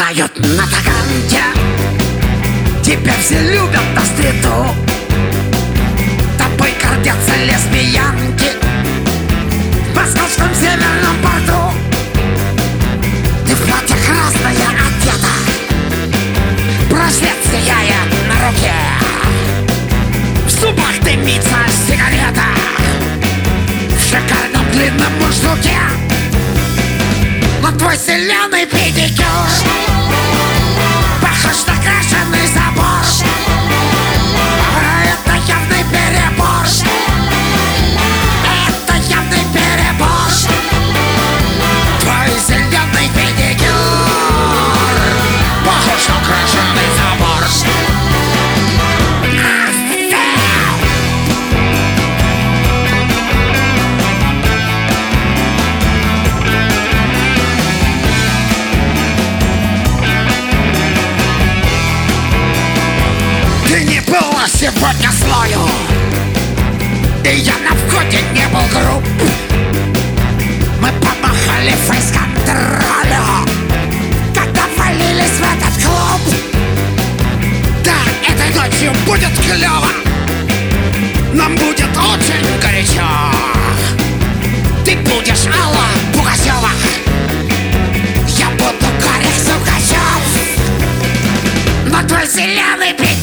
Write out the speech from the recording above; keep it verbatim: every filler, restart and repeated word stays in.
продают на Таганке. Теперь все любят на свету, тобой гордятся лесбиянки в московском северном порту. Ты в платье красное одета, браслет сияет на руке, в зубах дымится сигарета, в шикарном длинном мундштуке. Но твой зеленый педикюр похож на крашеный забор. Это явный перебор. Это явный перебор. Твой зеленый педикюр похож на крашеный забор. Ты не была сегодня злою, и я на входе не был груб. Мы помахали фейс-контролю, когда валились в этот клуб. Да, этой ночью будет клёво, нам будет очень горячо. Ты будешь Алла Пугачёва, я буду Гарик Сукачев. Но твой зеленый пить